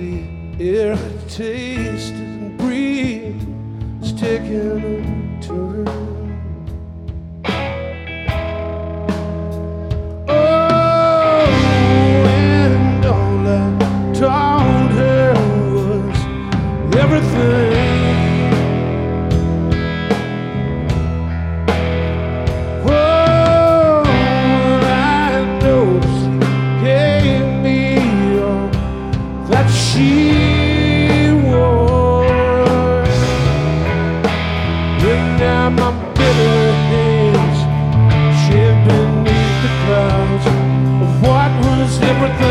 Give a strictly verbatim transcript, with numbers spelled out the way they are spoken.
sweet air that tasted and breathed is taking a turn. Oh, and all I told her was everything. Oh, I know she gave me all that she was, and now my bitter hands shed beneath the clouds of what was everything.